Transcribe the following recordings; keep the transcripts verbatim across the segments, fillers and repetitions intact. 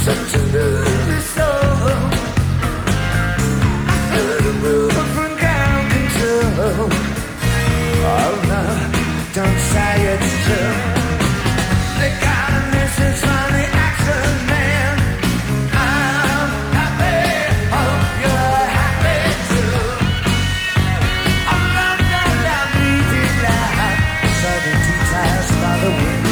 such a lonely soul. I heard a move from ground control. Oh no, don't say it's true. They got a message from the action man. I'm happy, hope you're happy too. I'm not gonna breathe it loud. Sudden details by the wind.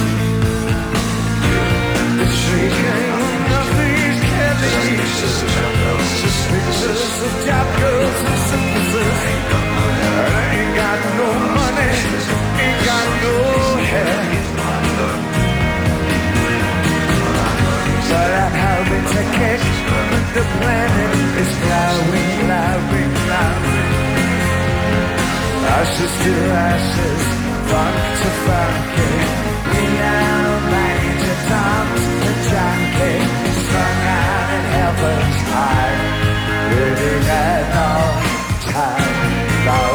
The shrieking of these cabbies. Pictures of job girls and sisters. I ain't got no money, ain't got no hair. But I'm hoping to catch the planet is glowing, glowing, glowing. Ashes to ashes, funk to funky. We now major toms and junkie. Strung out in heaven's high. Living at all time low.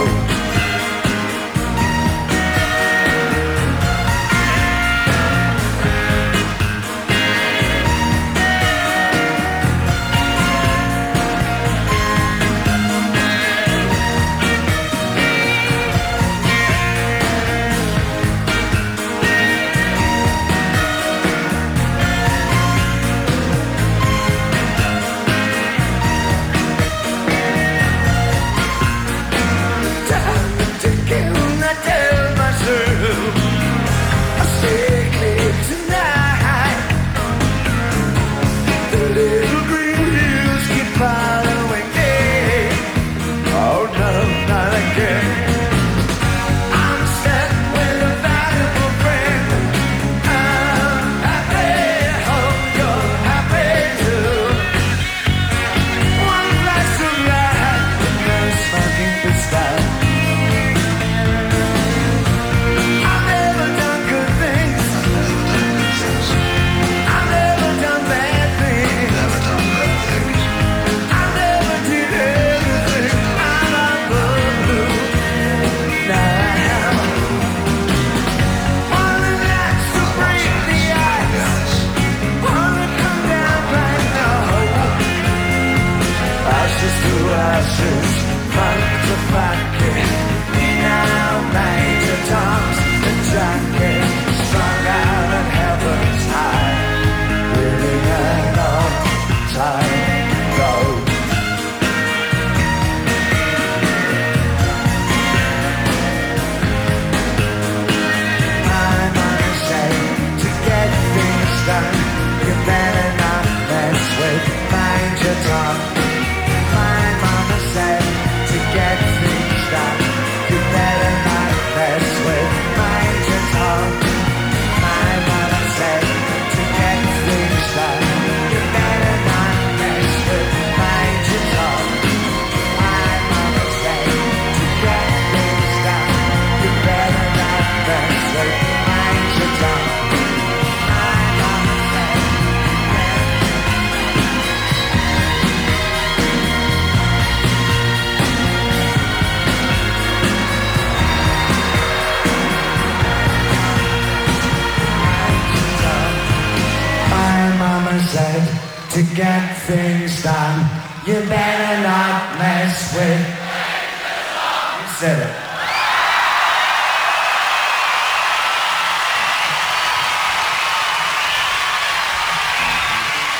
To get things done, you better not mess with. You said it.